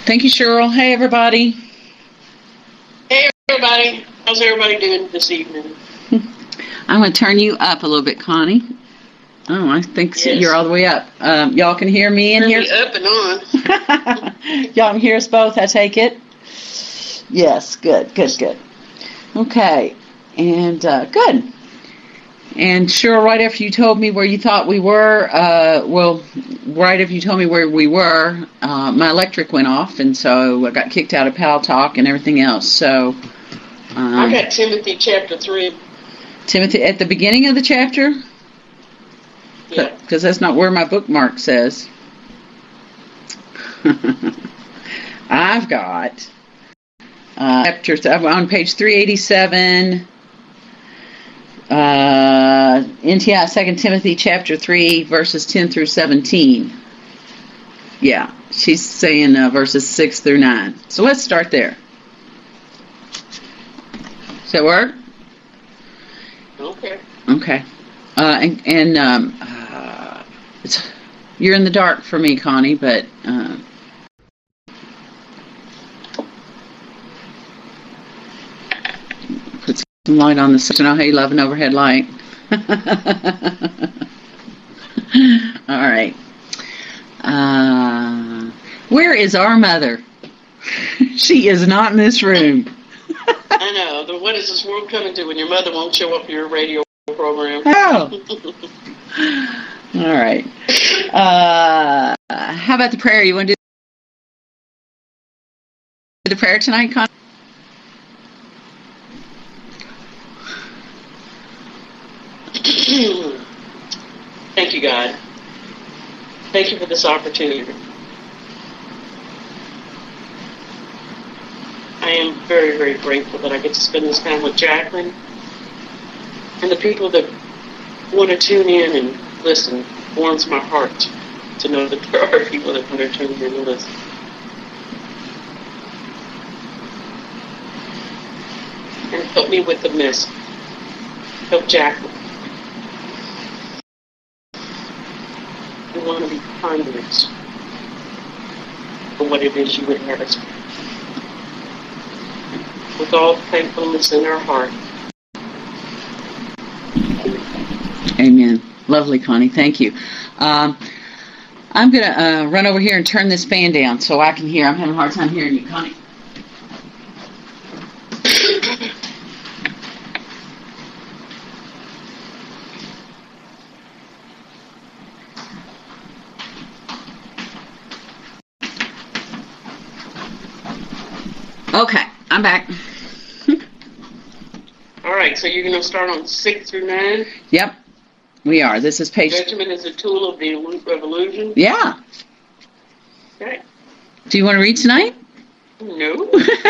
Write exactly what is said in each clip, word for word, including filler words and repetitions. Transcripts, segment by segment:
Thank you, Cheryl. Hey, everybody. Hey, everybody. How's everybody doing this evening? I'm going to turn you up a little bit, Connie. Oh, I think so. Yes. You're all the way up. Um, y'all can hear me in Turn here? me up and on. Y'all can hear us both, I take it? Yes, good, good, good. Okay, and uh, good. And Cheryl, right after you told me where you thought we were, uh, well, right after you told me where we were, uh, my electric went off, and so I got kicked out of Pal Talk and everything else. So um, I got Timothy chapter three. Timothy, at the beginning of the chapter? Yeah. Because that's not where my bookmark says. I've got uh, chapter th- on page three eighty-seven. Uh, N T I, Second Timothy chapter three, verses ten through seventeen. Yeah, she's saying uh, verses six through nine. So let's start there. Does that work? Okay. Okay. Uh, and and um, uh, it's, you're in the dark for me, Connie, but uh, put some light on the. You know how you love an overhead light. All right. Uh, where is our mother? She is not in this room. I know. The, what is this world coming to when your mother won't show up for your radio program? Oh. All right. Uh, how about the prayer? You want to do the prayer tonight, Con? Thank you, God. Thank you for this opportunity. I am very, very grateful that I get to spend this time with Jacqueline and the people that want to tune in and listen. Warms my heart to know that there are people that want to tune in and listen. And help me with the mess. Help Jacqueline. We want to be conduits for what it is you would have us. With all thankfulness in our heart. Amen. Lovely, Connie. Thank you. Um, I'm going to uh, run over here and turn this fan down so I can hear. I'm having a hard time hearing you, Connie. Okay, I'm back. All right, so you're going to start on six through nine? Yep, we are. This is page... Judgment is a tool of the illusion? Yeah. Okay. Do you want to read tonight? No.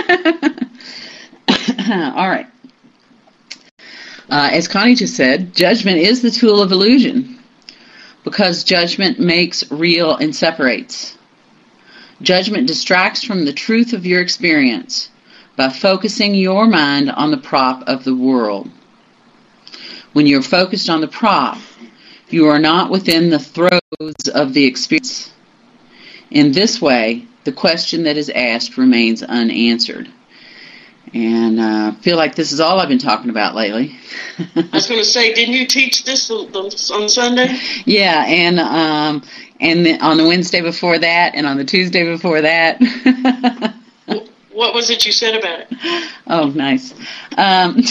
All right. Uh, as Connie just said, judgment is the tool of illusion because judgment makes real and separates. Judgment distracts from the truth of your experience by focusing your mind on the prop of the world. When you're focused on the prop, you are not within the throes of the experience. In this way, the question that is asked remains unanswered. And I uh, feel like this is all I've been talking about lately. I was going to say, didn't you teach this on Sunday? Yeah, and um, and the, on the Wednesday before that, and on the Tuesday before that. What was it you said about it? Oh, nice. Um,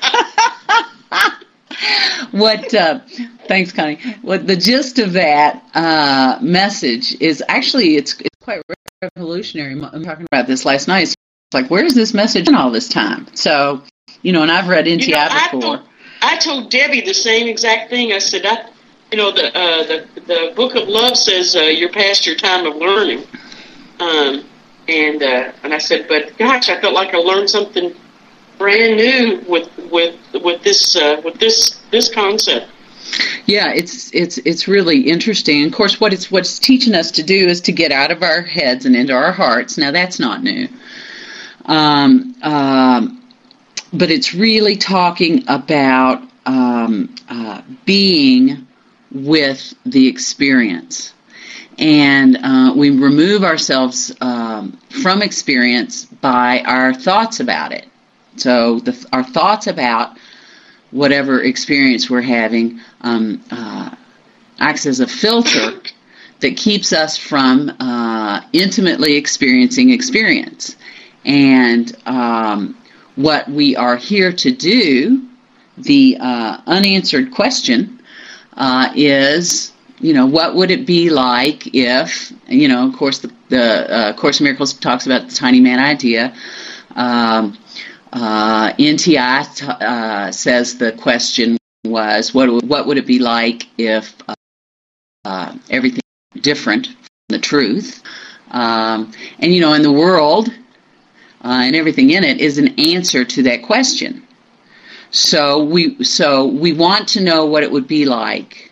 what? Uh, thanks, Connie. What the gist of that uh, message is? Actually, it's it's quite revolutionary. I'm talking about this last night. It's like, where's this message in all this time? So, you know, and I've read N T I you know, before. I told, I told Debbie the same exact thing. I said, I, you know, the uh, the the Book of Love says uh, you're past your time of learning, um, and uh, and I said, but gosh, I felt like I learned something brand new with with with this uh, with this this concept. Yeah, it's it's it's really interesting. Of course, what it's what's teaching us to do is to get out of our heads and into our hearts. Now, that's not new. Um, um, but it's really talking about um, uh, being with the experience. And uh, we remove ourselves um, from experience by our thoughts about it. So the, our thoughts about whatever experience we're having um, uh, acts as a filter that keeps us from uh, intimately experiencing experience. And um, what we are here to do, the uh, unanswered question, uh, is, you know, what would it be like if, you know, of course, the, the uh, Course in Miracles talks about the tiny man idea. Um, uh, N T I t- uh, says the question was, what, what would it be like if uh, uh, everything was different from the truth? Um, and, you know, in the world uh, and everything in it is an answer to that question. So we, so we want to know what it would be like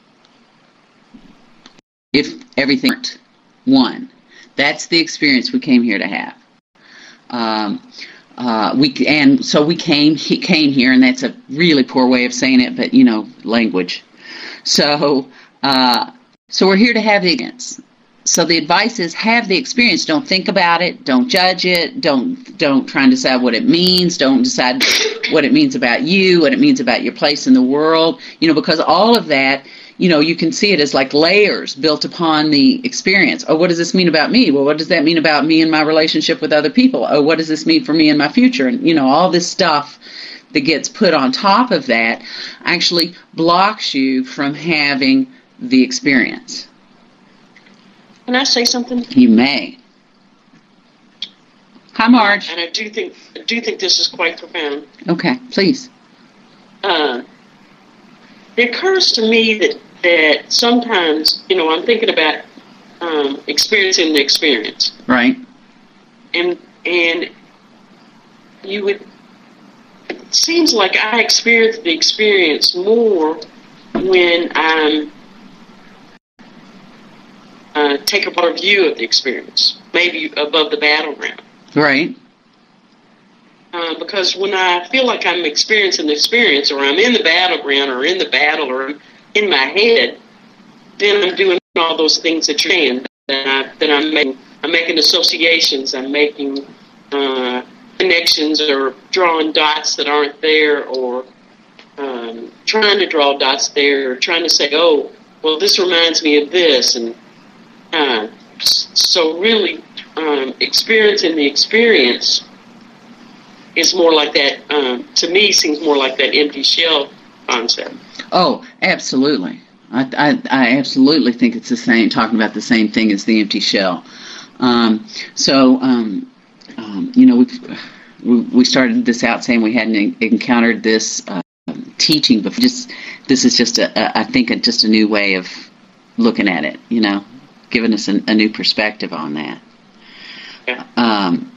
if everything weren't one. That's the experience we came here to have. Um, uh, we and so we came he came here, and that's a really poor way of saying it, but you know, language. So uh, so we're here to have the experience. So the advice is have the experience. Don't think about it. Don't judge it. Don't don't try and decide what it means. Don't decide what it means about you, what it means about your place in the world. You know, because all of that, you know, you can see it as like layers built upon the experience. Oh, what does this mean about me? Well, what does that mean about me and my relationship with other people? Oh, what does this mean for me and my future? And, you know, all this stuff that gets put on top of that actually blocks you from having the experience. Can I say something? You may. Hi, Marge. And I do think I do think this is quite profound. Okay, please. Uh, it occurs to me that that sometimes, you know, I'm thinking about um, experiencing the experience. Right. And and you would. It seems like I experience the experience more when I'm. Uh, take a broader view of the experience, maybe above the battleground. Right. Uh, because when I feel like I'm experiencing the experience, or I'm in the battleground, or in the battle, or I'm in my head, then I'm doing all those things that you're saying. Then, I, then I'm making, I'm making associations. I'm making uh, connections, or drawing dots that aren't there, or um, trying to draw dots there, or trying to say, "Oh, well, this reminds me of this," and Uh, so really, um, experiencing the experience is more like that, um, to me, seems more like that empty shell concept. Oh, absolutely. I, I, I absolutely think it's the same, talking about the same thing as the empty shell. Um, so, um, um, you know, we we started this out saying we hadn't encountered this uh, teaching before. Just, this is just, a, a, I think, a, just a new way of looking at it, you know. Giving us a, a new perspective on that. Yeah. Um,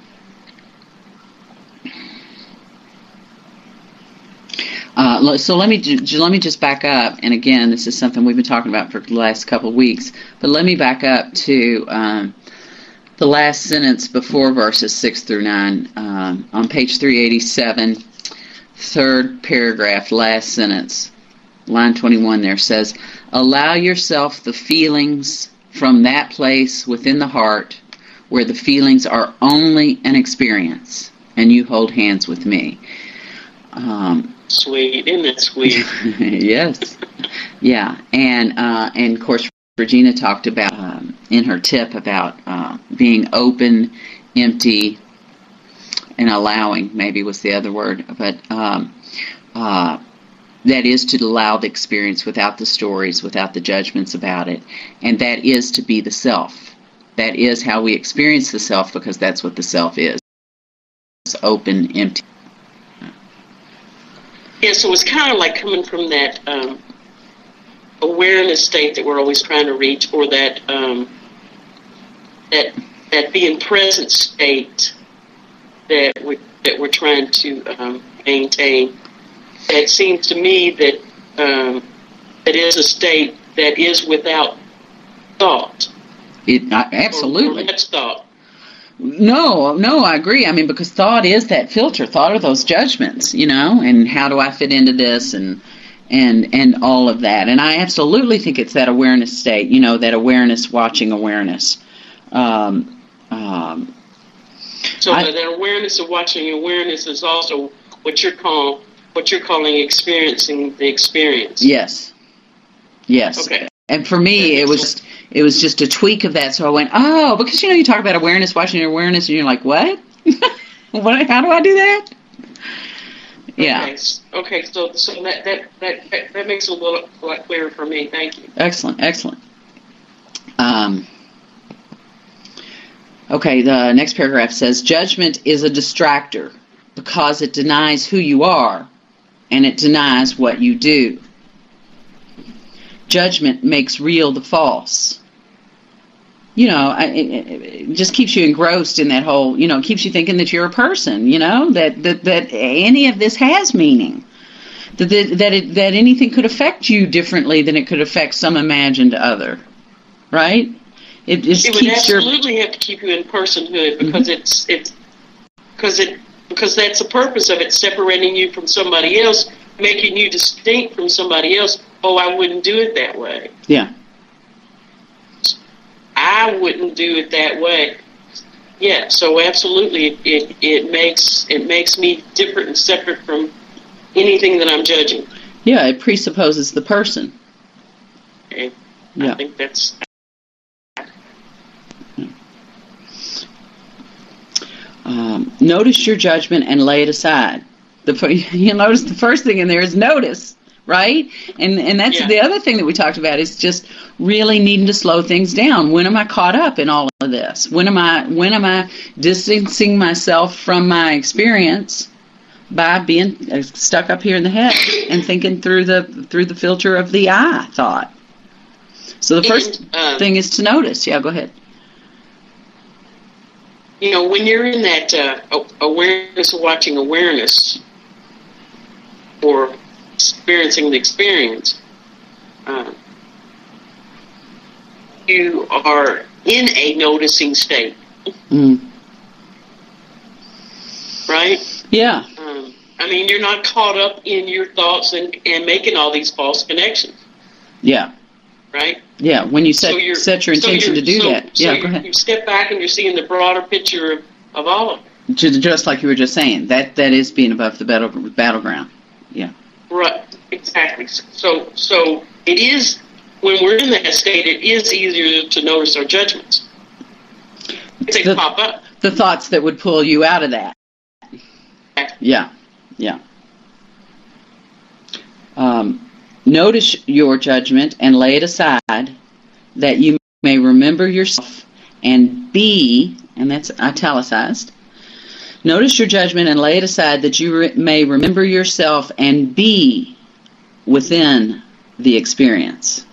uh, so let me let me just back up, and again, this is something we've been talking about for the last couple of weeks. But let me back up to um, the last sentence before verses six through nine um, on page three eighty-seven, third paragraph, last sentence, line twenty-one. There says, "Allow yourself the feelings from that place within the heart where the feelings are only an experience, and you hold hands with me." Um, sweet, isn't it sweet? Yes. Yeah, and uh, and of course Regina talked about um, in her tip about uh, being open, empty, and allowing, maybe was the other word, but um, uh, that is to allow the experience without the stories, without the judgments about it. And that is to be the self. That is how we experience the self, because that's what the self is. It's open, empty. Yeah, so it's kind of like coming from that um, awareness state that we're always trying to reach, or that um, that that being present state that we that we're trying to um, maintain. It seems to me that um, it is a state that is without thought. It uh, absolutely. Or, or much thought. No, no, I agree. I mean, because thought is that filter. Thought are those judgments, you know, and how do I fit into this, and and and all of that. And I absolutely think it's that awareness state, you know, that awareness watching awareness. Um, um, so I, that awareness of watching awareness is also what you're call what you're calling experiencing the experience. Yes. Yes. Okay. And for me, it was just, it was just a tweak of that. So I went, oh, because you know you talk about awareness watching awareness, and you're like, what? What? How do I do that? Yeah. Okay, okay. so so that, that, that, that makes it a little lot clearer for me. Thank you. Excellent, excellent. Um, okay, the next paragraph says, judgment is a distractor because it denies who you are and it denies what you do. Judgment makes real the false. You know, it, it just keeps you engrossed in that whole, you know, it keeps you thinking that you're a person, you know, that that, that any of this has meaning, that that that, it, that anything could affect you differently than it could affect some imagined other, right? It just it would keeps absolutely your, have to keep you in personhood because mm-hmm. it's it's because it because that's the purpose of it, separating you from somebody else, making you distinct from somebody else. Oh, I wouldn't do it that way. Yeah. I wouldn't do it that way. Yeah, so absolutely, it, it it makes it makes me different and separate from anything that I'm judging. Yeah, it presupposes the person. Okay. Yeah. I think that's. Um, notice your judgment and lay it aside. The you notice the first thing in there is notice. Right? And and that's yeah. the other thing that we talked about is just really needing to slow things down. When am I caught up in all of this? When am I when am I distancing myself from my experience by being stuck up here in the head and thinking through the through the filter of the I thought? So the first and, um, thing is to notice. Yeah, go ahead. You know, when you're in that uh, awareness, watching awareness, or experiencing the experience, uh, you are in a noticing state, mm. right? Yeah. Um, I mean, you're not caught up in your thoughts and, and making all these false connections. Yeah. Right? Yeah, when you set, so set your intention so to do so, that. So yeah, go ahead. You step back and you're seeing the broader picture of, of all of it. Just like you were just saying, that that is being above the battle, battleground. Yeah. Right, exactly. So, so it is, when we're in that state, it is easier to notice our judgments. They the, pop up. The thoughts that would pull you out of that. Yeah, yeah. Um, notice your judgment and lay it aside, that you may remember yourself and be, and that's italicized, notice your judgment and lay it aside that you re- may remember yourself and be within the experience.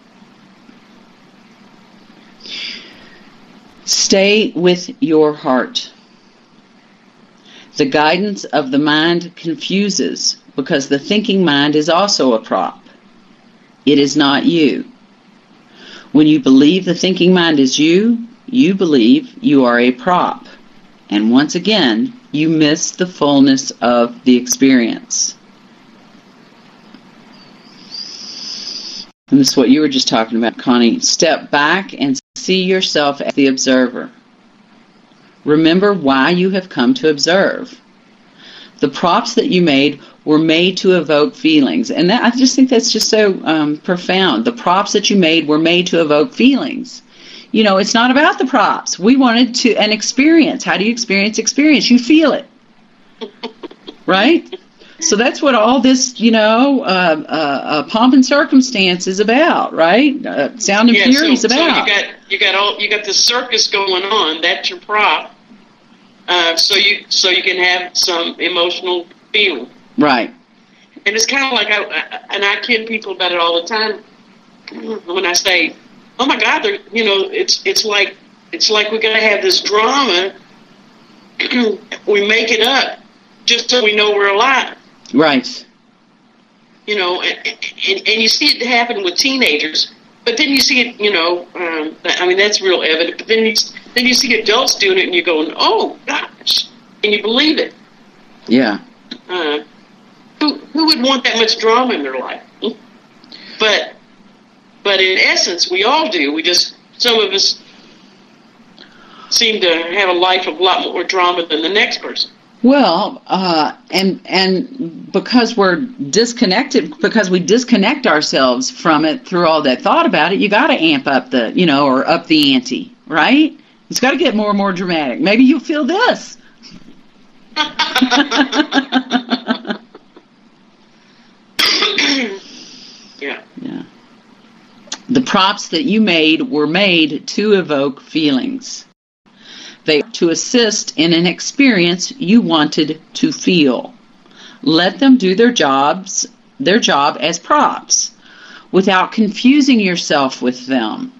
Stay with your heart. The guidance of the mind confuses because the thinking mind is also a prop. It is not you. When you believe the thinking mind is you, you believe you are a prop. And once again, you miss the fullness of the experience. And this is what you were just talking about, Connie. Step back and see yourself as the observer. Remember why you have come to observe. The props that you made were made to evoke feelings. And that, I just think that's just so um, profound. The props that you made were made to evoke feelings. You know, it's not about the props. We wanted to an experience. How do you experience experience? You feel it. Right? So that's what all this, you know, uh, uh, uh, pomp and circumstance is about, right? Uh, Sound and yeah, Fury is so, about. So you got you got all you got the circus going on. That's your prop. Uh, so you so you can have some emotional feeling. Right. And it's kind of like I, I and I kid people about it all the time when I say, "Oh my God, you know, it's it's like it's like we gotta have this drama. We make it up just so we know we're alive." Right. You know, and, and, and you see it happen with teenagers, but then you see it, you know, um, I mean, that's real evident, but then you, then you see adults doing it and you go, oh, gosh, and you believe it. Yeah. Uh, who, who would want that much drama in their life? But, but in essence, we all do. We just, some of us seem to have a life of a lot more drama than the next person. Well, uh, and and because we're disconnected, because we disconnect ourselves from it through all that thought about it, you got to amp up the, you know, or up the ante, right? It's got to get more and more dramatic. Maybe you'll feel this. Yeah. Yeah. The props that you made were made to evoke feelings. They are to assist in an experience you wanted to feel. Let them do their jobs, their job as props, without confusing yourself with them.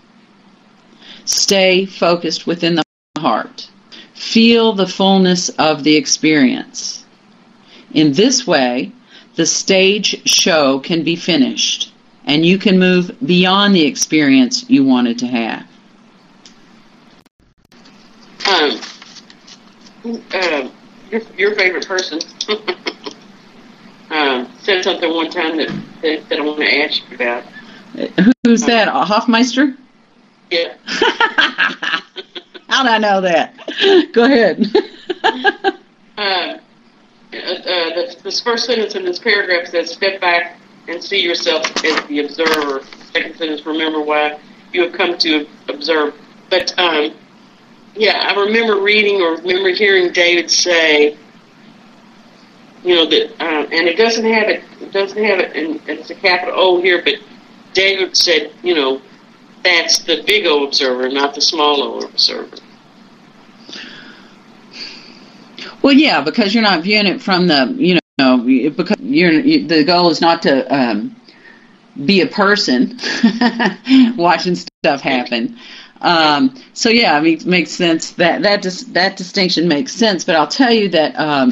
Stay focused within the heart. Feel the fullness of the experience. In this way, the stage show can be finished, and you can move beyond the experience you wanted to have. Um, uh, your, your favorite person um, said something one time that, that, that I want to ask you about. Who's that? Hoffmeister? Yeah. How did I know that? Go ahead. uh, uh, the, this first sentence in this paragraph says, step back and see yourself as the observer. Second sentence, remember why you have come to observe. But, um, yeah, I remember reading or remember hearing David say, you know, that, uh, and it doesn't have it, it doesn't have it, and it's a capital O here, but David said, you know, that's the big O observer, not the small O observer. Well, yeah, because you're not viewing it from the, you know, because you're, you, the goal is not to um, be a person watching stuff happen. Um, so yeah, I mean, it makes sense. That that dis- that distinction makes sense. But I'll tell you that um,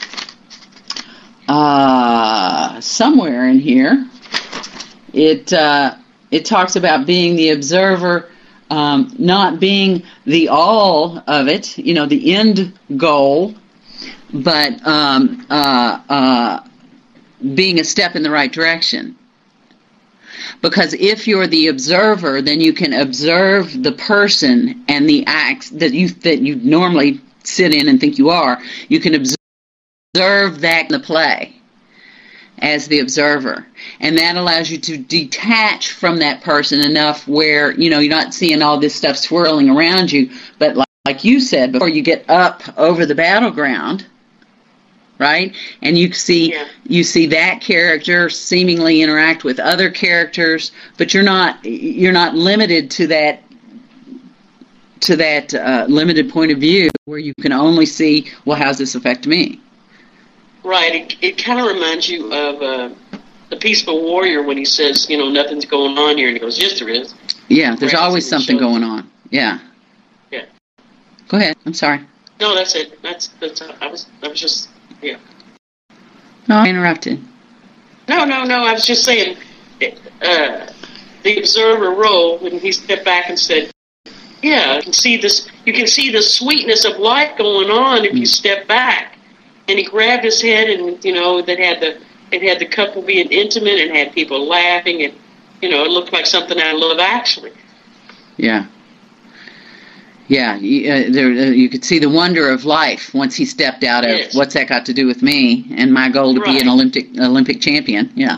uh, somewhere in here, it uh, it talks about being the observer, um, not being the all of it. You know, the end goal, but um, uh, uh, being a step in the right direction. Because if you're the observer, then you can observe the person and the acts that you that you normally sit in and think you are. You can observe that in the play as the observer, and that allows you to detach from that person enough where, you know, you're not seeing all this stuff swirling around you. But like, like you said, before you get up over the battleground, right? And you see yeah. you see that character seemingly interact with other characters, but you're not you're not limited to that to that uh, limited point of view where you can only see, well, how's this affect me? Right. It, it kind of reminds you of uh, the Peaceful Warrior when he says, you know, nothing's going on here, and he goes, yes, there is. Yeah, there's always something going on. Yeah. Yeah. Go ahead. I'm sorry. No, that's it. That's that's. I was I was just. Yeah. No, I interrupted. No, no, no. I was just saying, uh, the observer role when he stepped back and said, "Yeah, you can see this. You can see the sweetness of life going on if mm. you step back." And he grabbed his head, and you know that had the it had the couple being intimate and had people laughing, and you know it looked like something out of Love Actually. Yeah. Yeah, you, uh, there, uh, you could see the wonder of life once he stepped out of yes. what's that got to do with me and my goal to right. be an Olympic Olympic champion. Yeah.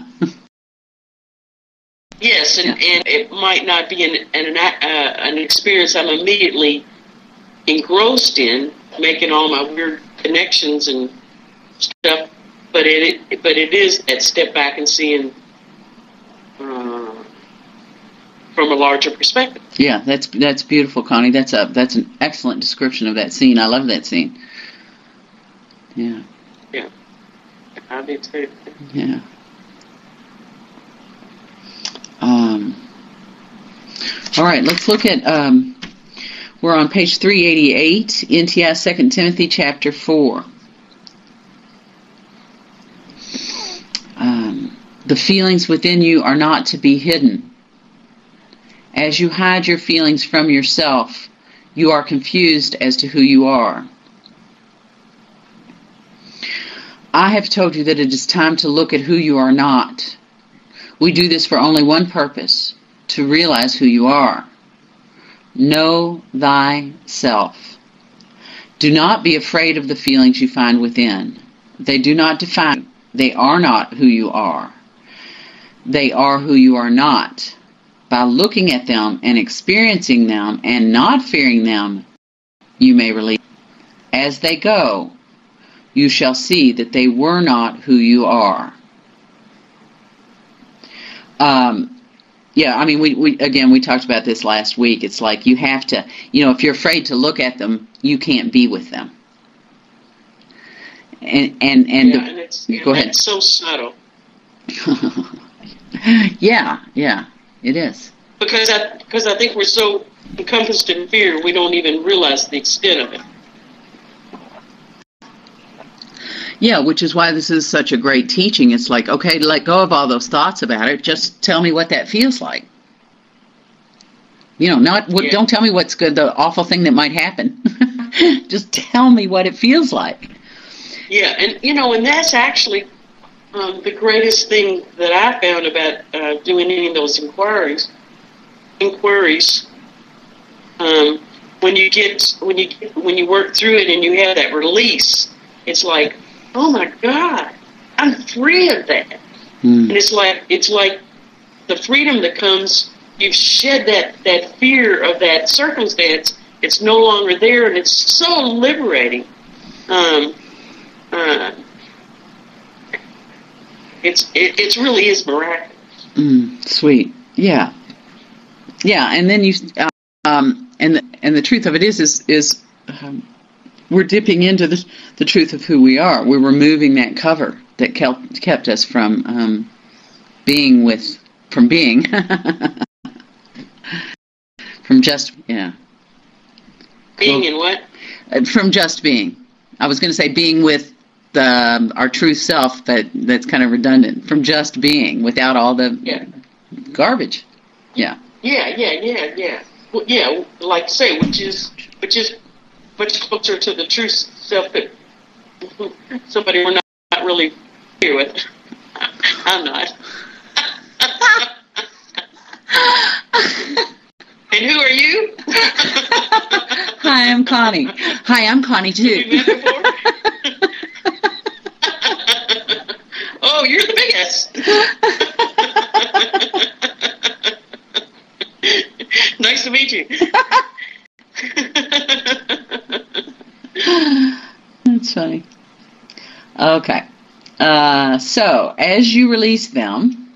Yes, and, yeah. and it might not be an an, uh, an experience I'm immediately engrossed in, making all my weird connections and stuff, but it, it but it is that step back and seeing uh, from a larger perspective. Yeah, that's that's beautiful, Connie. That's a that's an excellent description of that scene. I love that scene. Yeah. Yeah. I do too. Yeah. Um. All right, let's look at. Um, we're on page three eighty-eight, N T I Second Timothy chapter four. Um, the feelings within you are not to be hidden. As you hide your feelings from yourself, you are confused as to who you are. I have told you that it is time to look at who you are not. We do this for only one purpose, to realize who you are. Know thyself. Do not be afraid of the feelings you find within. They do not define you. They are not who you are. They are who you are not. By looking at them and experiencing them and not fearing them, you may release. As they go, you shall see that they were not who you are. Um, yeah, I mean, we, we again, we talked about this last week. It's like you have to, you know, if you're afraid to look at them, you can't be with them. And and and, yeah, the, and it's, go and ahead. It's so subtle. yeah, yeah, it is. Because I because I think we're so encompassed in fear, we don't even realize the extent of it. Yeah, which is why this is such a great teaching. It's like, okay, let go of all those thoughts about it. Just tell me what that feels like. You know, not what, Yeah. don't tell me what's good, the awful thing that might happen. Just tell me what it feels like. Yeah, and you know, and that's actually um, the greatest thing that I found about uh, doing any of those inquiries. Inquiries. Um, when you get when you get, when you work through it and you have that release, it's like, oh my God, I'm free of that. Mm. And it's like it's like the freedom that comes. You've shed that, that fear of that circumstance. It's no longer there, and it's so liberating. Um, uh, it's it, it really is miraculous. Mm, sweet, yeah, yeah. And then you, um, and the, and the truth of it is, is is um, we're dipping into the the truth of who we are. We're removing that cover that kept kept us from um, being with from being. From just, yeah. Being Cool. in what? Uh, From just being. I was going to say being with the, um, our true self, but that's kind of redundant. From just being, without all the Yeah. garbage. Yeah. Yeah, yeah, yeah, yeah. Well, yeah, like I say, which is which is much closer to the true self that somebody we're not, not really here with. I'm not. And who are you? Hi, I'm Connie. Hi, I'm Connie too. Have you met before? Oh, you're the best. Nice to meet you. That's funny. Okay. Uh, so, as you release them,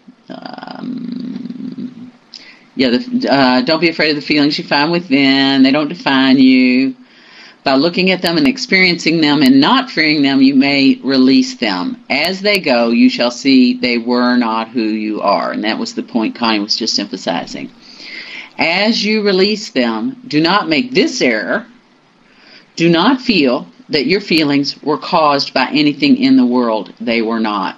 um, yeah, the, uh, don't be afraid of the feelings you find within. They don't define you. By looking at them and experiencing them and not fearing them, you may release them. As they go, you shall see they were not who you are. And that was the point Connie was just emphasizing. As you release them, do not make this error. Do not feel that your feelings were caused by anything in the world. They were not.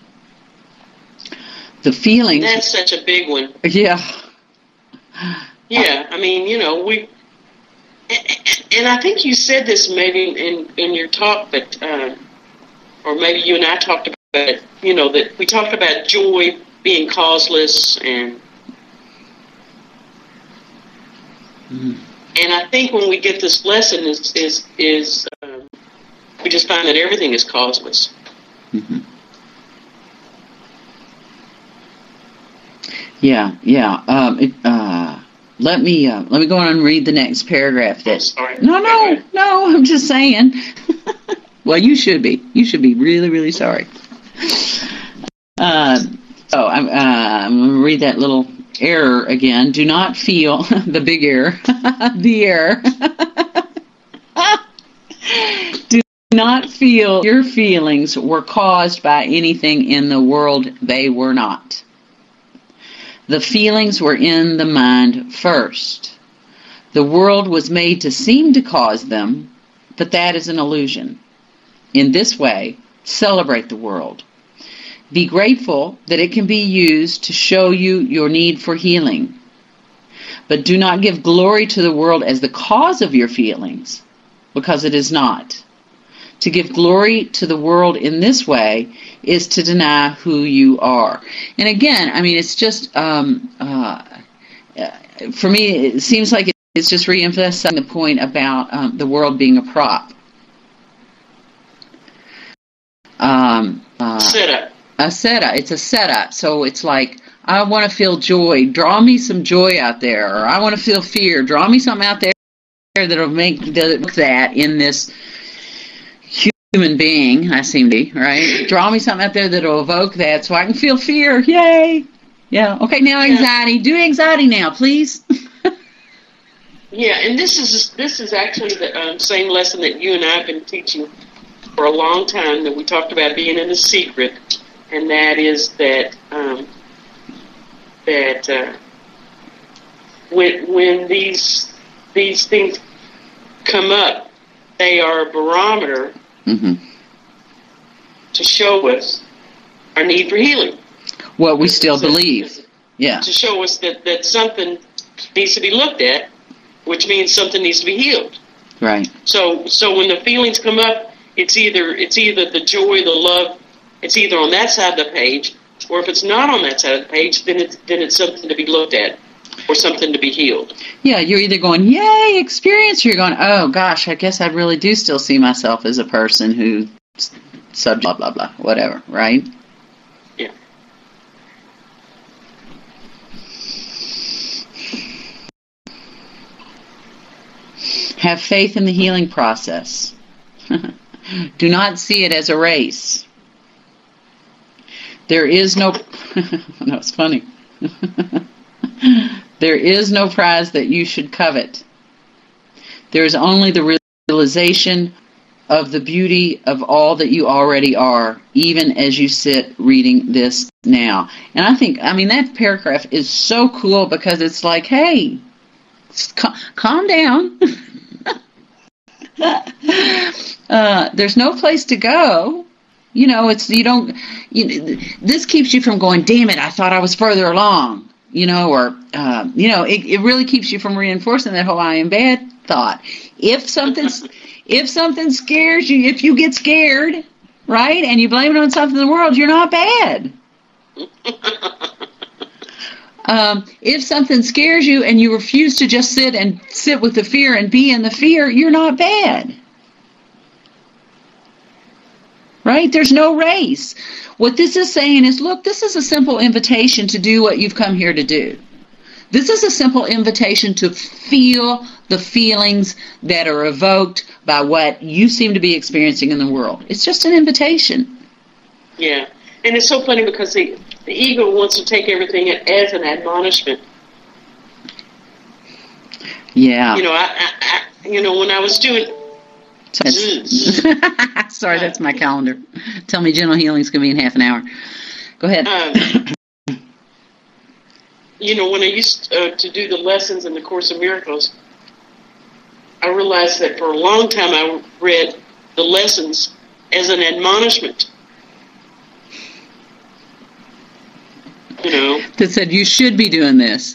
The feelings... That's such a big one. Yeah. Yeah, I mean, you know, we... And I think you said this maybe in, in your talk, but uh, or maybe you and I talked about it, you know, that we talked about joy being causeless, and Mm. and I think when we get this lesson is is is um, we just find that everything is causeless. Mm-hmm. Yeah, yeah. Um, it, uh, let me uh, let me go on and read the next paragraph. That I'm sorry. no, no, no. I'm just saying. Well, you should be. You should be really, really sorry. Uh, so I'm, uh, I'm going to read that little error again. Do not feel the big error. The error. Do not feel your feelings were caused by anything in the world. They were not. The feelings were in the mind first. The world was made to seem to cause them, but that is an illusion. In this way, celebrate the world. Be grateful that it can be used to show you your need for healing. But do not give glory to the world as the cause of your feelings, because it is not. To give glory to the world in this way is to deny who you are. And again, I mean, it's just, um, uh, for me, it seems like it's just re-emphasizing the point about um, the world being a prop. Um, uh, setup. A setup. It's a setup. So it's like, I want to feel joy. Draw me some joy out there. Or I want to feel fear. Draw me something out there that'll make that in this human being, I seem to be, right? Draw me something out there that'll evoke that so I can feel fear. Yay! Yeah. Okay, now anxiety. Do anxiety now, please. Yeah, and this is this is actually the um, same lesson that you and I have been teaching for a long time, that we talked about being in the secret, and that is that um, that uh, when when these these things come up, they are a barometer mm-hmm. to show us our need for healing. What we still so, believe. Yeah. To show us that, that something needs to be looked at, which means something needs to be healed. Right. So so when the feelings come up, it's either it's either the joy, the love, it's either on that side of the page, or if it's not on that side of the page, then it's then it's something to be looked at or something to be healed. Yeah, you're either going, yay, experience, or you're going, oh gosh, I guess I really do still see myself as a person who sub blah blah blah, whatever, right? Yeah. Have faith in the healing process. Do not see it as a race. There is no... no, it's funny. There is no prize that you should covet. There is only the realization of the beauty of all that you already are, even as you sit reading this now. And I think, I mean, that paragraph is so cool because it's like, hey, cal- calm down. uh, there's no place to go. You know, it's, you don't, you know, this keeps you from going, damn it, I thought I was further along, you know, or, uh, you know, it, it really keeps you from reinforcing that whole I am bad thought. If something's, if something scares you, if you get scared, right, and you blame it on something in the world, you're not bad. um, if something scares you and you refuse to just sit and sit with the fear and be in the fear, you're not bad. Right? There's no race. What this is saying is, look, this is a simple invitation to do what you've come here to do. This is a simple invitation to feel the feelings that are evoked by what you seem to be experiencing in the world. It's just an invitation. Yeah. And it's so funny because the, the ego wants to take everything as an admonishment. Yeah. You know, I, I, I you know, when I was doing... Sorry, that's my calendar. Tell me gentle healing's going to be in half an hour. Go ahead. Um, you know, when I used uh, to do the lessons in the Course in Miracles, I realized that for a long time I read the lessons as an admonishment. You know, that said you should be doing this.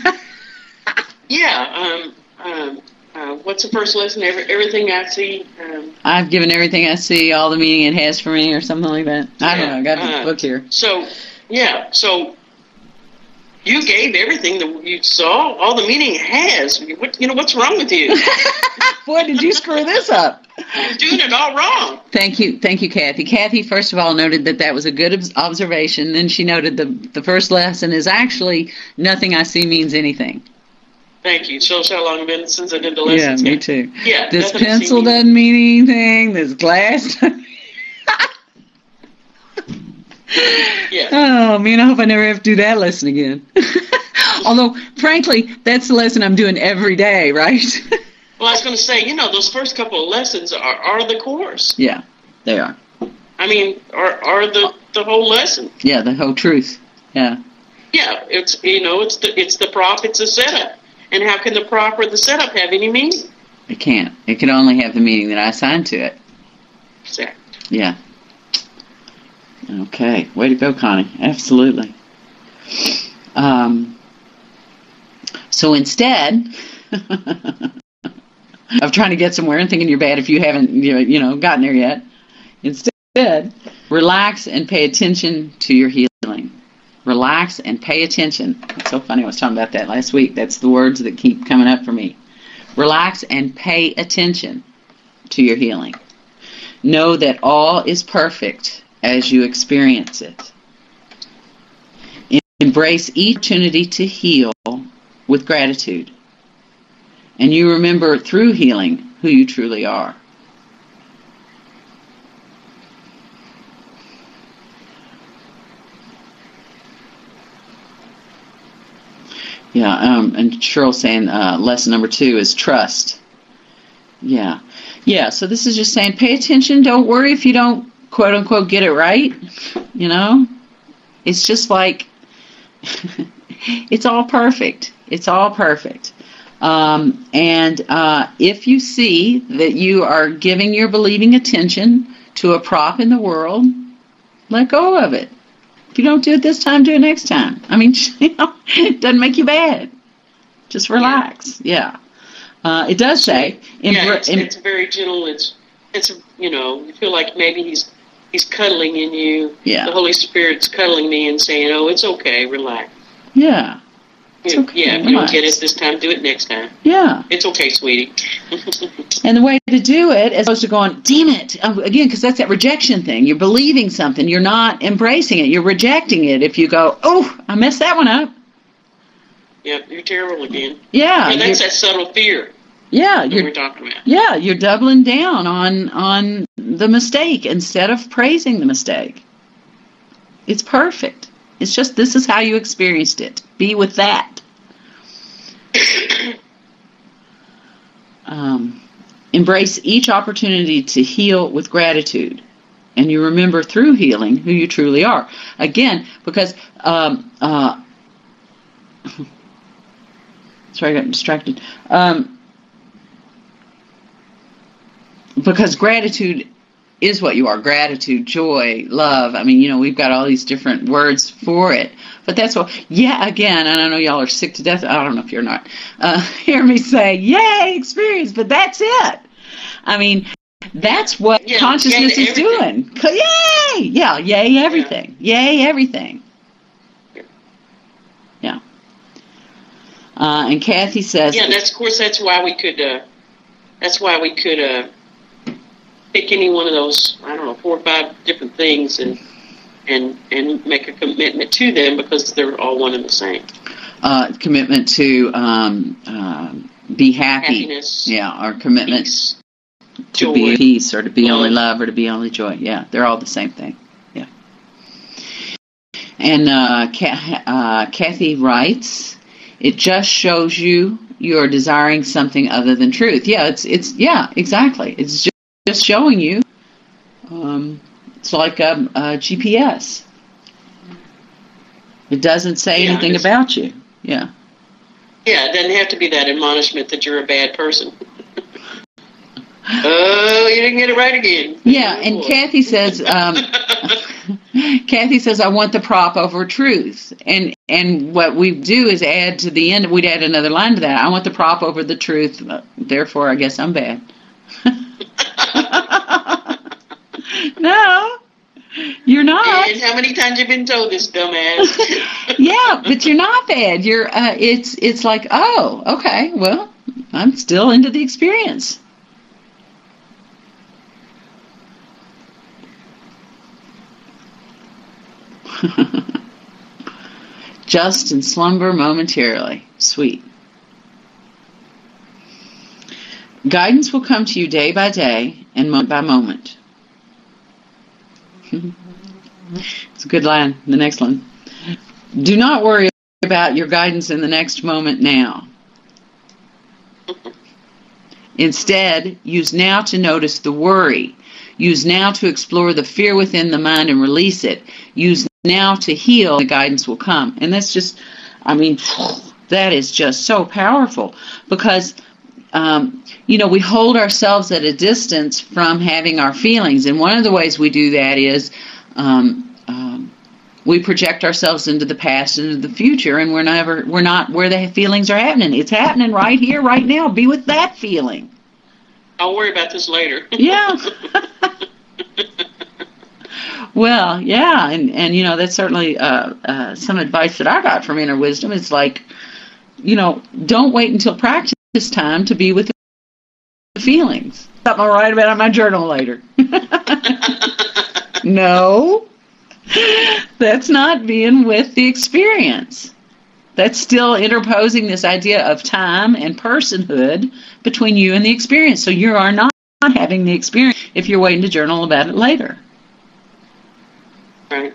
yeah. Um, um, uh, what's the first lesson? Every, everything I see. Um, I've given everything I see all the meaning it has for me, or something like that. I don't know. I got the uh, book here. So, yeah. So you gave everything that you saw all the meaning it has. What, you know, what's wrong with you? Boy, did you screw this up. You're doing it all wrong. Thank you. Thank you, Kathy. Kathy, first of all, noted that that was a good observation. Then she noted the, the first lesson is actually nothing I see means anything. Thank you. So, so long been since I did the lessons. Yeah, me too. Yeah, this pencil doesn't mean anything. This glass doesn't Yeah. Oh, man, I hope I never have to do that lesson again. Although, frankly, that's the lesson I'm doing every day, right? Well, I was going to say, you know, those first couple of lessons are, are the course. Yeah, they are. I mean, are are the, the whole lesson. Yeah, the whole truth. Yeah. Yeah, it's, you know, it's the it's the prop, it's the setup. And how can the prop or the setup have any meaning? It can't. It can only have the meaning that I assign to it. Exactly. Yeah. Okay. Way to go, Connie. Absolutely. Um, so instead, of trying to get somewhere and thinking you're bad if you haven't, you know, gotten there yet. Instead, relax and pay attention to your healing. Relax and pay attention. It's so funny. I was talking about that last week. That's the words that keep coming up for me. Relax and pay attention to your healing. Know that all is perfect as you experience it. Embrace each opportunity to heal with gratitude. And you remember through healing who you truly are. Yeah, um, and Cheryl's saying uh, lesson number two is trust. Yeah. Yeah, so this is just saying pay attention. Don't worry if you don't, quote unquote, get it right. You know? It's just like, it's all perfect. It's all perfect. Um, and uh, if you see that you are giving your believing attention to a prop in the world, let go of it. If you don't do it this time, do it next time. I mean, you know, it doesn't make you bad. Just relax. Yeah. Uh, it does say. Yeah, it's, it's very gentle. It's, it's you know, you feel like maybe he's he's cuddling in you. Yeah. The Holy Spirit's cuddling me and saying, "Oh, it's okay. Relax." Yeah. It's You- okay, yeah, if you don't get it this time, do it next time. Yeah. It's okay, sweetie. And the way to do it, as opposed to going, damn it, uh, again, because that's that rejection thing. You're believing something. You're not embracing it. You're rejecting it. If you go, oh, I messed that one up. Yep, you're terrible again. Yeah. And that's you're- that subtle fear Yeah. that You're, we're talking about. yeah, you're doubling down on, on the mistake instead of praising the mistake. It's perfect. It's just this is how you experienced it. Be with that. Um, embrace each opportunity to heal with gratitude. And you remember through healing who you truly are. Again, because, um, uh, sorry, I got distracted. Um, because gratitude is what you are. Gratitude, joy, love. I mean, you know, we've got all these different words for it. But that's what, yeah, again, and I know y'all are sick to death. I don't know if you're not. Uh, hear me say, yay, experience, but that's it. I mean, that's what Yeah, consciousness yay is to everything. doing. Yay! Yeah, yay everything. Yay everything. Yeah. Uh, and Kathy says... Yeah, that's, of course, that's why we could, uh, that's why we could uh, pick any one of those, I don't know, four or five different things and and and make a commitment to them because they're all one and the same. Uh, commitment to um, uh, be happy. Happiness. Yeah, or commitment Peace, to joy, be peace or to be love. only love or to be only joy. Yeah, they're all the same thing. Yeah. And uh, Ka- uh, Kathy writes, it just shows you you're desiring something other than truth. Yeah, it's, it's yeah, exactly. It's just, just showing you. Um, it's like a, a G P S. It doesn't say Yeah, anything it's- about you. Yeah. Yeah, it doesn't have to be that admonishment that you're a bad person. Oh, you didn't get it right again. Yeah, Oh, and boy. Kathy says, um, Kathy says, I want the prop over truth. And and what we do is add to the end, we'd add another line to that. I want the prop over the truth. Therefore, I guess I'm bad. No, you're not. And how many times you been told this, dumbass? Yeah, but you're not bad. You're. Uh, it's it's like, oh, okay. Well, I'm still into the experience. Just in slumber momentarily. Sweet. Guidance will come to you day by day and moment by moment. It's a good line. The next one. Do not worry about your guidance in the next moment now. Instead, use now to notice the worry. Use now to explore the fear within the mind and release it. Use now to heal. The guidance will come. And that's just, I mean, that is just so powerful because, um, you know, we hold ourselves at a distance from having our feelings. And one of the ways we do that is um, um, we project ourselves into the past and into the future, and we're never, we're not where the feelings are happening. It's happening right here, right now. Be with that feeling. I'll worry about this later. Yeah. Well, yeah, and, and you know, that's certainly uh, uh, some advice that I got from Inner Wisdom. It's like, you know, don't wait until practice time to be with the feelings. Something I'll write about in my journal later. No, that's not being with the experience. That's still interposing this idea of time and personhood between you and the experience. So you are not having the experience if you're waiting to journal about it later. Right.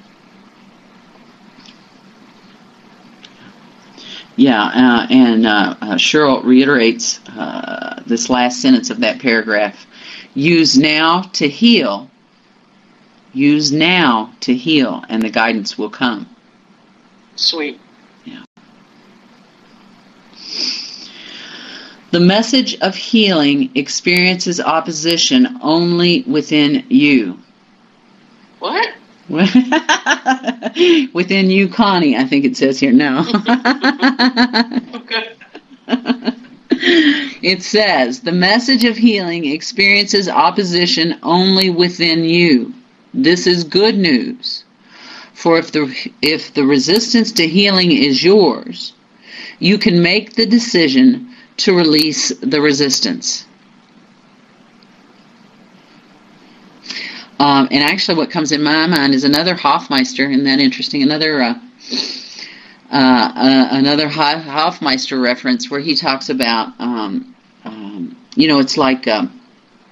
Yeah, uh, and uh, uh, Cheryl reiterates uh, this last sentence of that paragraph. Use now to heal. Use now to heal, and the guidance will come. Sweet. Yeah. The message of healing experiences opposition only within you. What? Within you, Connie, I think it says here. No. Okay. It says, the message of healing experiences opposition only within you. This is good news. For if the if the resistance to healing is yours, you can make the decision to release the resistance. Um, and actually what comes in my mind is another Hofmeister, isn't that interesting? Another uh, uh, uh, another Hofmeister reference where he talks about, um, um, you know, it's like, um,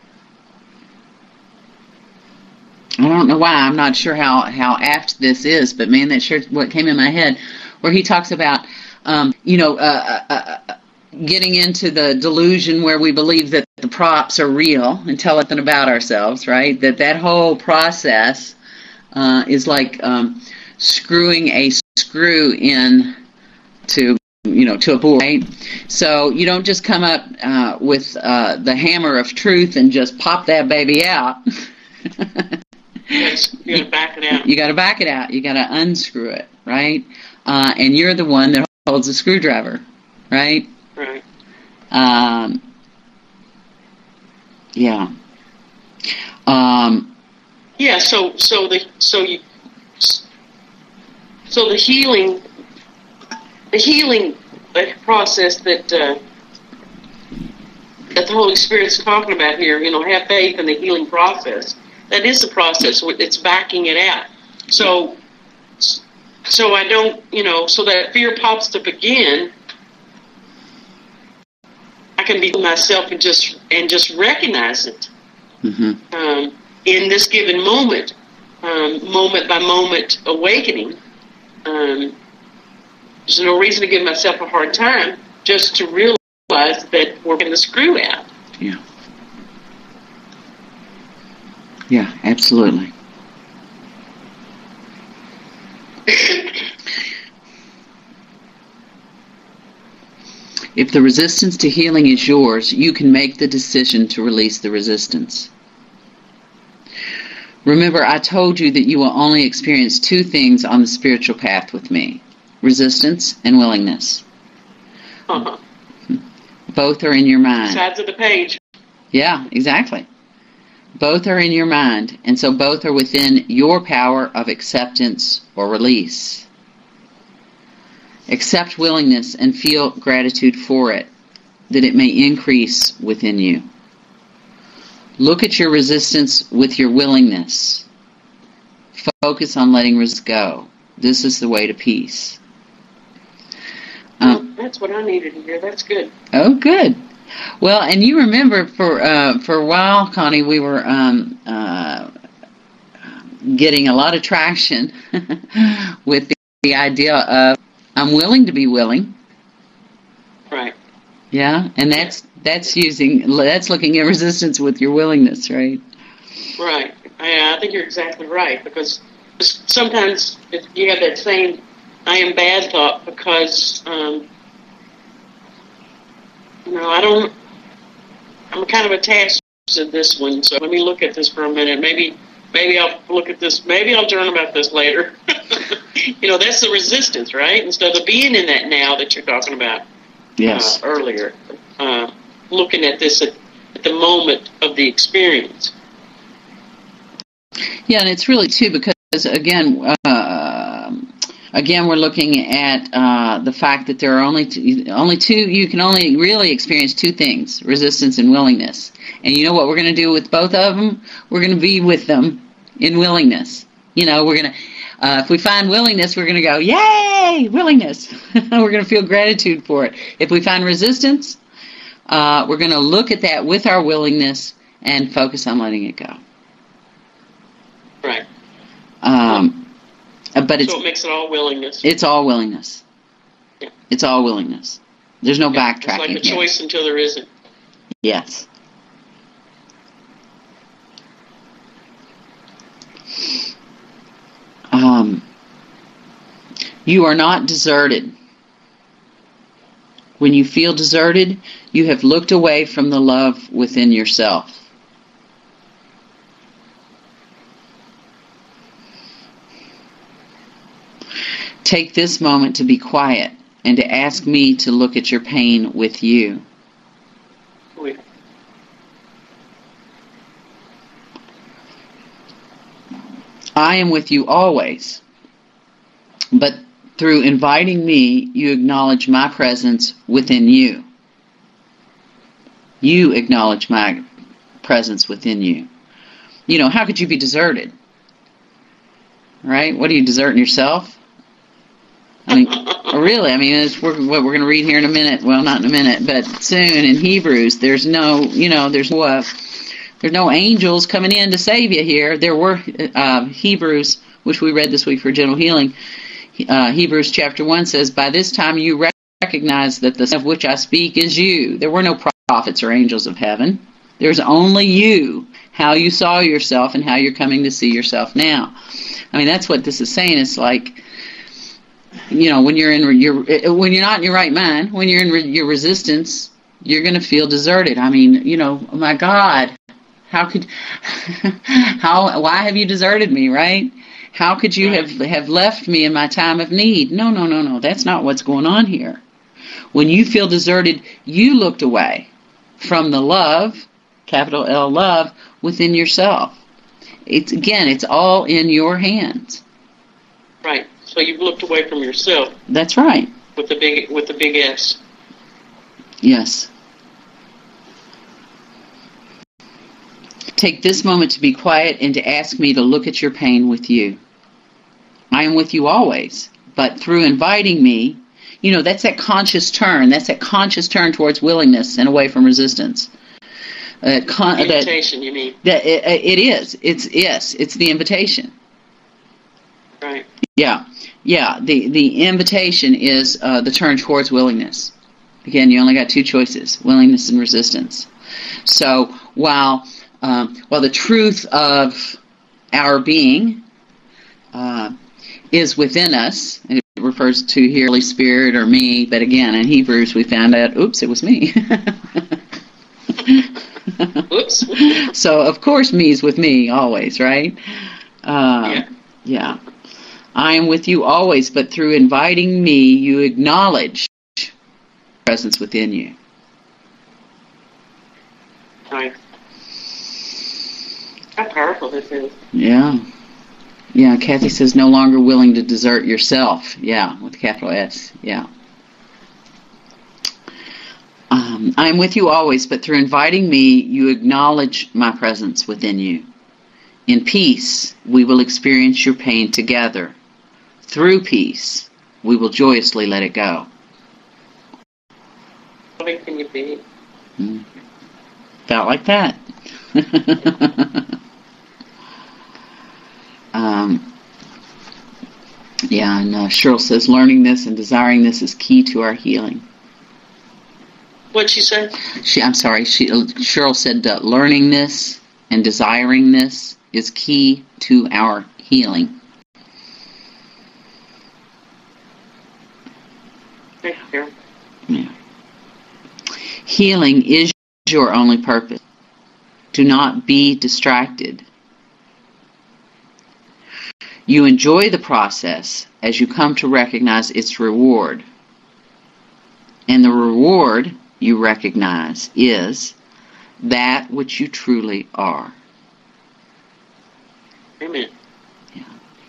I don't know why, I'm not sure how, how apt this is, but man, that's sure what came in my head, where he talks about, um, you know, uh, uh, uh, getting into the delusion where we believe that the props are real and tell nothing about ourselves, right? That that whole process uh, is like um, screwing a screw in to, you know, to a board, right? So you don't just come up uh, with uh, the hammer of truth and just pop that baby out. Yes, you got to back it out. You got to back it out. You got to unscrew it, right? Uh, and you're the one that holds the screwdriver, right? Right. Um, yeah. Um, yeah. So, so the so you so the healing, the healing process that uh, that the Holy Spirit's talking about here. You know, have faith in the healing process. That is the process. It's backing it out. So, so I don't. You know, so that fear pops up again. I can be myself and just and just recognize it mm-hmm. um, in this given moment, um, moment by moment awakening. Um, there's no reason to give myself a hard time, just to realize that we're going to screw out. Yeah. Yeah, absolutely. If the resistance to healing is yours, you can make the decision to release the resistance. Remember, I told you that you will only experience two things on the spiritual path with me: resistance and willingness. Uh-huh. Both are in your mind. Sides of the page. Yeah, exactly. Both are in your mind, and so both are within your power of acceptance or release. Accept willingness and feel gratitude for it, that it may increase within you. Look at your resistance with your willingness. Focus on letting resistance go. This is the way to peace. Um, well, that's what I needed to hear. That's good. Oh, good. Well, and you remember for uh, for a while, Connie, we were um, uh, getting a lot of traction with the, the idea of I'm willing to be willing. Right. Yeah, and that's that's using that's looking at resistance with your willingness, right? Right. I, I think you're exactly right, because sometimes if you have that same I am bad thought because um, you know I don't I'm kind of attached to this one, so let me look at this for a minute. Maybe maybe I'll look at this. Maybe I'll journal about this later. You know, that's the resistance, right? Instead of being in that now that you're talking about yes. uh, earlier, uh, looking at this at at the moment of the experience. Yeah, and it's really too because again, uh, again, we're looking at uh, the fact that there are only two, only two. You can only really experience two things: resistance and willingness. And you know what we're going to do with both of them? We're going to be with them in willingness. You know, we're going to. Uh, if we find willingness, we're going to go, yay, willingness. We're going to feel gratitude for it. If we find resistance, uh, we're going to look at that with our willingness and focus on letting it go. Right. Um, but it's, so it makes it all willingness. It's all willingness. Yeah. It's all willingness. There's no yeah, backtracking. It's like a here. choice until there isn't. Yes. Um, you are not deserted. When you feel deserted, you have looked away from the love within yourself. Take this moment to be quiet and to ask me to look at your pain with you. Oui. I am with you always, but through inviting me, you acknowledge my presence within you. You acknowledge my presence within you. You know, how could you be deserted? Right? What are you deserting yourself? I mean, really, I mean, it's what we're going to read here in a minute. Well, not in a minute, but soon in Hebrews, there's no, you know, there's no, uh, there's no angels coming in to save you here. There were uh, Hebrews, which we read this week for Gentle Healing. Uh, Hebrews chapter one says, by this time you recognize that the Son of which I speak is you. There were no prophets or angels of heaven. There's only you, how you saw yourself and how you're coming to see yourself now. I mean, that's what this is saying. It's like, you know, when you're in your, when you're not in your right mind, when you're in re, your resistance, you're going to feel deserted. I mean, you know, oh my God, how could, how, why have you deserted me, right? How could you have, have left me in my time of need? No, no, no, no. That's not what's going on here. When you feel deserted, you looked away from the love, capital L love, within yourself. It's again, it's all in your hands. Right. So you've looked away from yourself. That's right. With the big with the big S. Yes. Take this moment to be quiet and to ask me to look at your pain with you. I am with you always, but through inviting me, you know, that's that conscious turn. That's that conscious turn towards willingness and away from resistance. Uh, con- invitation, that, you mean? That it, it is. It's yes. It's the invitation. Right. Yeah, yeah. The the invitation is uh, the turn towards willingness. Again, you only got two choices: willingness and resistance. So while um, while the truth of our being uh, is within us, and it refers to here Holy Spirit or me, but again in Hebrews we found out, oops, it was me. Oops. So of course me's with me always, right? Uh, yeah. Yeah. I am with you always, but through inviting me, you acknowledge presence within you. Right. How powerful this is. Yeah. Yeah, Kathy says no longer willing to desert yourself. Yeah, with capital S. Yeah. Um, I am with you always, but through inviting me, you acknowledge my presence within you. In peace, we will experience your pain together. Through peace, we will joyously let it go. How big can you be? Mm. Felt like that. um, yeah, and uh, Cheryl says learning this and desiring this is key to our healing. What'd she say? She, I'm sorry. She, Cheryl said uh, learning this and desiring this is key to our healing. Thank you. Yeah. Healing is your only purpose. Do not be distracted. You enjoy the process as you come to recognize its reward. And the reward you recognize is that which you truly are. Amen. Yeah.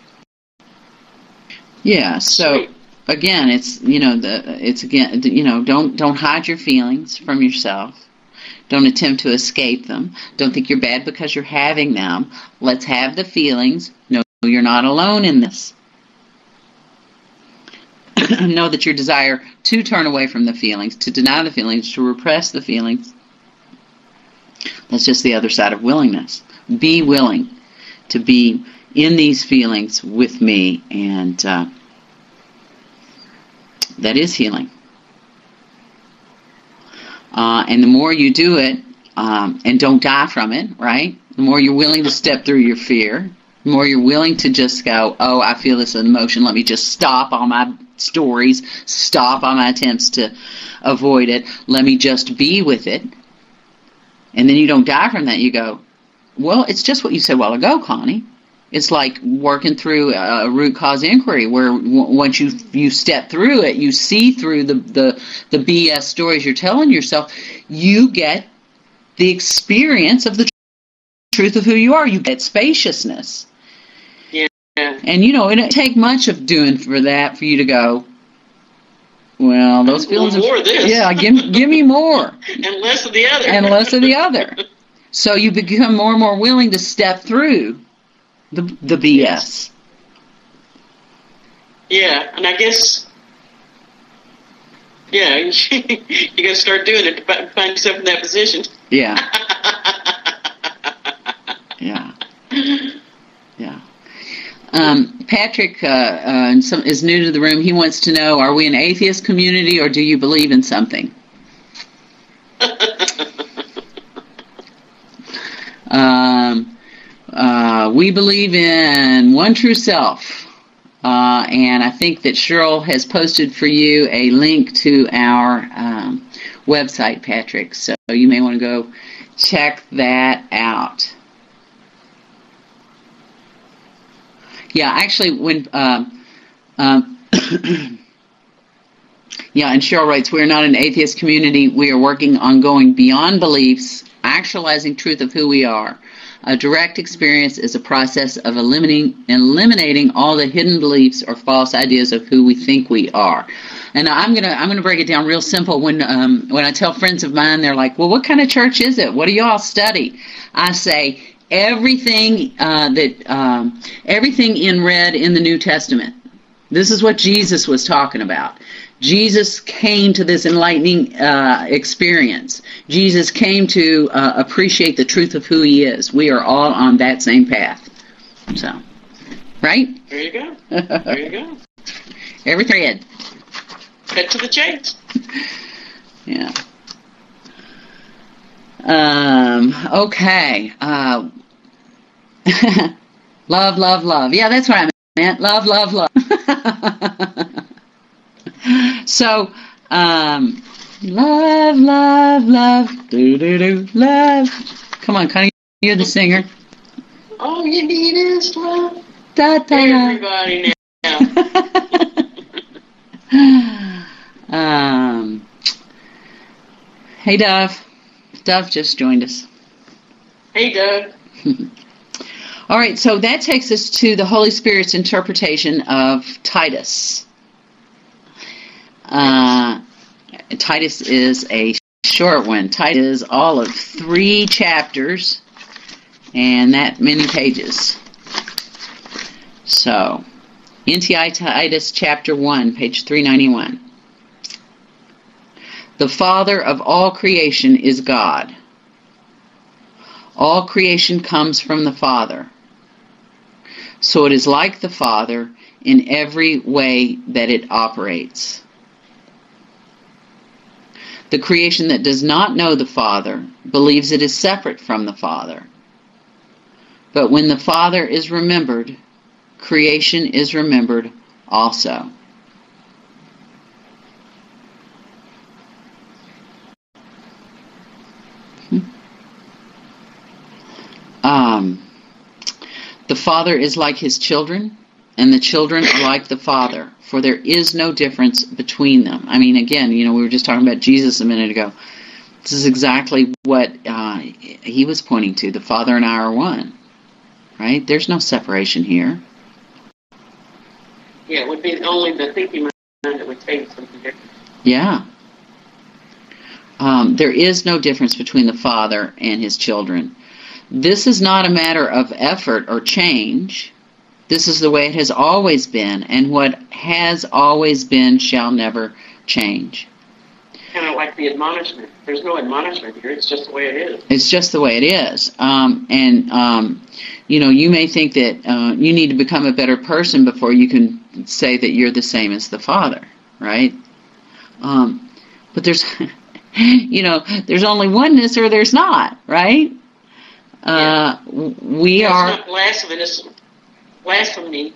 Yeah. So Sweet. again, it's you know the it's again you know don't don't hide your feelings from yourself. Don't attempt to escape them. Don't think you're bad because you're having them. Let's have the feelings. No, you're not alone in this. Know that your desire to turn away from the feelings, to deny the feelings, to repress the feelings, that's just the other side of willingness. Be willing to be in these feelings with me, and uh, that is healing. Uh, and the more you do it, um, and don't die from it, right? The more you're willing to step through your fear, the more you're willing to just go, oh, I feel this emotion, let me just stop all my stories, stop all my attempts to avoid it, let me just be with it. And then you don't die from that, you go, well, it's just what you said a while ago, Connie. It's like working through a root cause inquiry where w- once you you step through it, you see through the, the, the B S stories you're telling yourself, you get the experience of the truth of who you are. You get spaciousness. Yeah. And, you know, it doesn't take much of doing for that for you to go, well, those feelings more of this. Yeah, give, give me more. And less of the other. And less of the other. So you become more and more willing to step through the the B S. Yeah, and I guess, yeah, you got to start doing it to find yourself in that position. Yeah. Yeah. Yeah. Um, Patrick uh, uh, some, is new to the room. He wants to know, are we an atheist community or do you believe in something? um, uh, we believe in one true self. Uh, and I think that Cheryl has posted for you a link to our um, website, Patrick. So you may want to go check that out. Yeah, actually, when um, um, yeah, and Cheryl writes, we are not an atheist community. We are working on going beyond beliefs, actualizing truth of who we are. A direct experience is a process of eliminating eliminating all the hidden beliefs or false ideas of who we think we are. And I'm gonna I'm gonna break it down real simple. When um, when I tell friends of mine, they're like, "Well, what kind of church is it? What do y'all study?" I say, everything uh, that um, everything in red in the New Testament. This is what Jesus was talking about. Jesus came to this enlightening uh, experience. Jesus came to uh, appreciate the truth of who he is. We are all on that same path. So, right? There you go. There you go. Every thread. Cut to the chase. Yeah. Um, okay. Uh, love, love, love. Yeah, that's what I meant. Love, love, love. So, um, love, love, love, do, do, do, love. Come on, Connie, you're the singer. All you need is love. Da, da, Everybody now. um, hey, Dove. Dove just joined us. Hey, Doug. All right, so that takes us to the Holy Spirit's interpretation of Titus. Uh, Titus is a short one. Titus is all of three chapters and that many pages. So, N T I Titus chapter one, page three ninety-one. The Father of all creation is God. All creation comes from the Father. So it is like the Father in every way that it operates. The creation that does not know the Father believes it is separate from the Father. But when the Father is remembered, creation is remembered also. Um, the Father is like his children, and the children are like the Father, for there is no difference between them. I mean, again, you know, we were just talking about Jesus a minute ago. This is exactly what uh, he was pointing to. The Father and I are one. Right? There's no separation here. Yeah, it would be only the thinking mind that would take something different. Yeah. Um, there is no difference between the Father and his children. This is not a matter of effort or change. This is the way it has always been, and what has always been shall never change. Kind of like the admonishment. There's no admonishment here. It's just the way it is. It's just the way it is. Um, and, um, you know, you may think that uh, you need to become a better person before you can say that you're the same as the Father, right? Um, but there's, you know, there's only oneness or there's not, right? Uh, yeah. We That's are... not blasphemous. Blasphemy.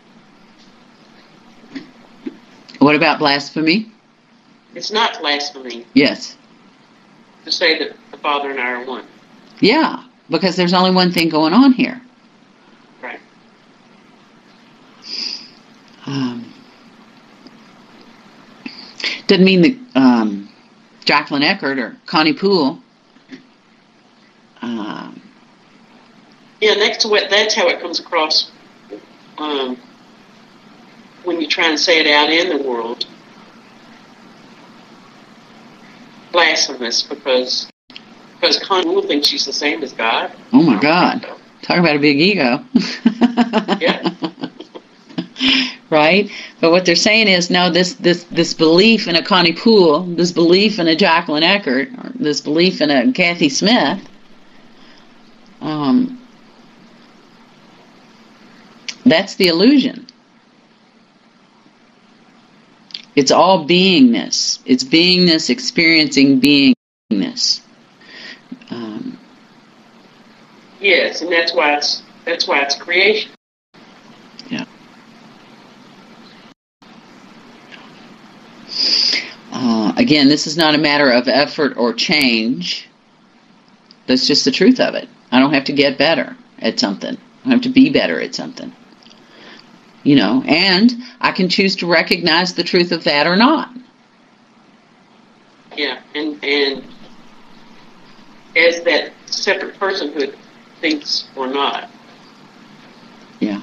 What about blasphemy? It's not blasphemy. Yes. To say that the Father and I are one. Yeah, because there's only one thing going on here. Right. Um, doesn't mean that um, Jacqueline Eckert or Connie Poole. Um, yeah, that's what. That's how it comes across um, when you try and say it out in the world. Blasphemous, because because Connie Poole thinks she's the same as God. Oh my God! So. Talk about a big ego. Yeah. Right? But what they're saying is, no, this this this belief in a Connie Poole, this belief in a Jacqueline Eckert, or this belief in a Kathy Smith, um, that's the illusion. It's all beingness. It's beingness experiencing beingness. Um, yes, and that's why it's that's why it's creation. Yeah. Uh, again, this is not a matter of effort or change. That's just the truth of it. I don't have to get better at something. I have to be better at something. You know, and I can choose to recognize the truth of that or not. Yeah, and and as that separate personhood thinks or not. Yeah.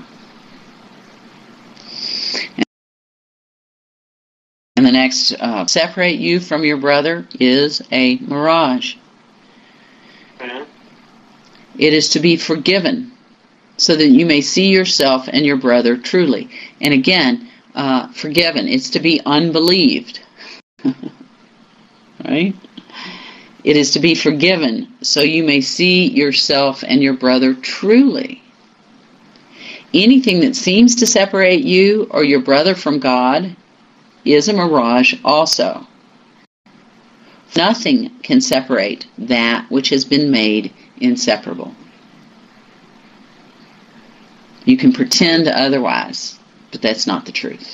And the next, uh, separate you from your brother is a mirage. Yeah. It is to be forgiven, so that you may see yourself and your brother truly. And again, uh, forgiven. It's to be unbelieved. Right? It is to be forgiven, so you may see yourself and your brother truly. Anything that seems to separate you or your brother from God is a mirage also. Nothing can separate that which has been made inseparable. You can pretend otherwise, but that's not the truth.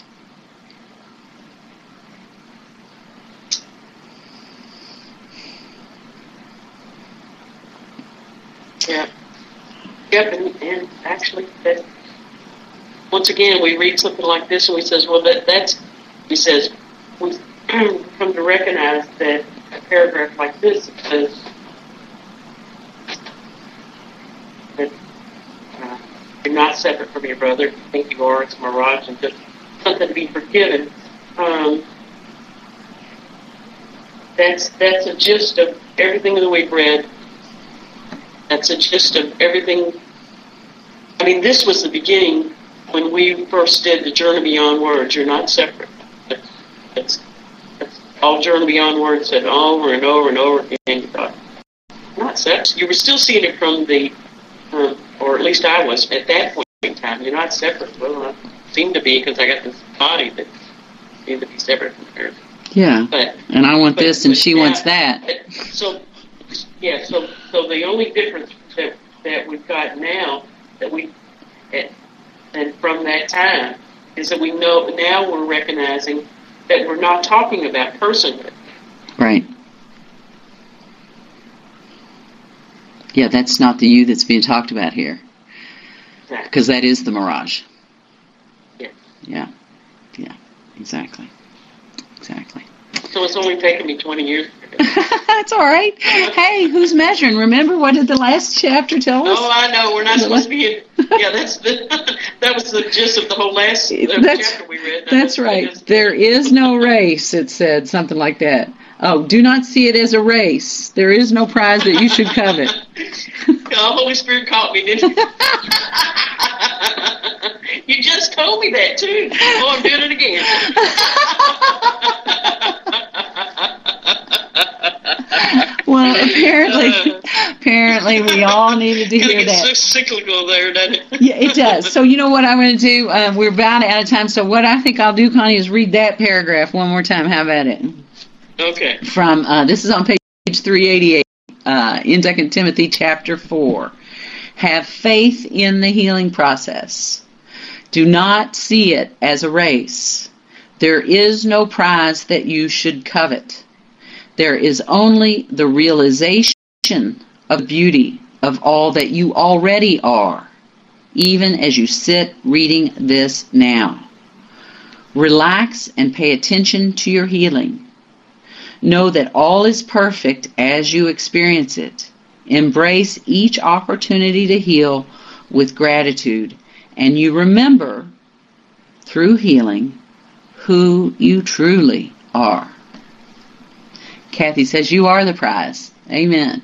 Yeah. Yep, and, and actually, that, once again, we read something like this and we says, well, that that's, he says, we come to recognize that a paragraph like this says that uh, you're not separate from your brother. You think you are, it's a mirage and just something to be forgiven. Um, that's that's a gist of everything that we've read. That's a gist of everything. I mean, this was the beginning when we first did the Journey Beyond Words. You're not separate. It's, it's, it's all Journey Beyond Words said over and over and over again. You thought, not separate. You were still seeing it from the, um, or at least I was, at that point in time. You're not separate. Well, I seem to be because I got this body that seems to be separate from her. Yeah, but, and I want but, this and but she now, wants that. So, yeah, so so the only difference that that we've got now, that we, and from that time, is that we know now we're recognizing that we're not talking about personhood. Right. Yeah, that's not the you that's being talked about here. Exactly. Because that is the mirage. Yeah. Yeah. Yeah. Exactly. Exactly. So it's only taken me twenty years That's all right. Hey, who's measuring? Remember, what did the last chapter tell us? Oh, I know. We're not supposed to be. Yeah, that's the. That was the gist of the whole last uh, that's, chapter we read. That that's was, right. was, there is no race. It said something like that. Oh, do not see it as a race. There is no prize that you should covet. The Holy Spirit caught me, didn't you? You just told me that too. Oh, I'm doing it again. Well, apparently, apparently we all needed to hear that. It's so cyclical there, doesn't it? Yeah, it does. So you know what I'm going to do? Um, we're about out of time. So what I think I'll do, Connie, is read that paragraph one more time. How about it? Okay. From uh, this is on page three eighty-eight uh, in Second Timothy chapter four. Have faith in the healing process. Do not see it as a race. There is no prize that you should covet. There is only the realization of the beauty of all that you already are, even as you sit reading this now. Relax and pay attention to your healing. Know that all is perfect as you experience it. Embrace each opportunity to heal with gratitude, and you remember, through healing, who you truly are. Kathy says you are the prize. Amen.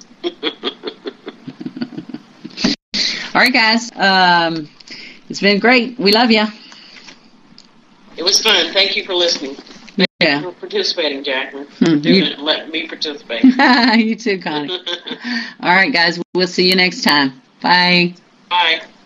All right, guys. Um, it's been great. We love you. It was fun. Thank you for listening. Thank Yeah. you for participating, Jacqueline. Hmm, For doing you- it and letting me participate. You too, Connie. All right, guys. We'll see you next time. Bye. Bye.